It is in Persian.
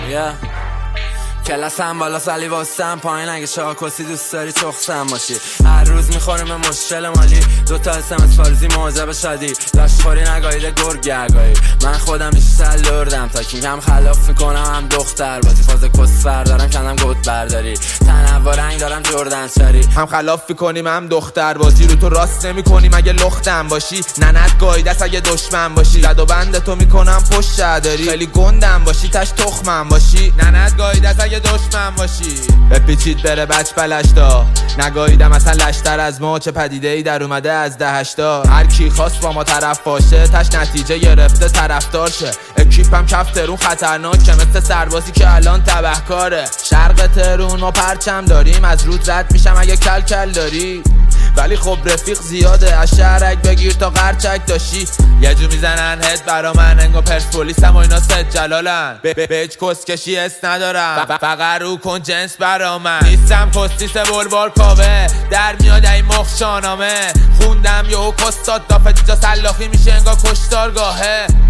کلاسم بالا سالی واسم پایین اگه شاکوسی دوست داری چخسم باشی هر روز میخوریم به مشکل مالی دوتا اسمس فارزی موجب شادی لاشخوری نگاهیده گرگ اگاهی من خودم بیشتر لردم تا کینگ هم خلاف میکنم هم دختر بازی فاز کسفر دارم کندم گوت برداری تنوع رنگ دارم جردن شاری هم خلاف میکنیم هم دختر بازی رو تو راست نمیکنیم اگه لختم باشی ننت گایده است اگه دشمن باشی رد و بند تو میکنم پشت داری خیلی گندم باشی تش تخمم باشی ننت گایده است اگه دشمن باشی بپیچید بره بچ بلشتا نگاییدم اصلا لشتر از ما چه پدیده ای در اومده از دهشتا هر کی خواست با ما طرف باشه تش نتیجه گرفته طرفدار شه اکیپم کف ترون خطرناکه مثل سربازی که الان تبهکاره شرق ترون و پرچم داریم از رود رد میشم اگه کل کل داری ولی خب رفیق زیاده از شهرک بگیر تا قرچک داشی یه جو میزنن هد برا من انگو پرسپولیسم و اینا سد جلالن بهج کسکشی اس ندارم فقط رو کن جنس برا من نیستم کستیس بلوار کاوه در میاد این مخ شانامه خوندم یهو کستاد دافت جا سلاخی میشه انگا کشتارگاهه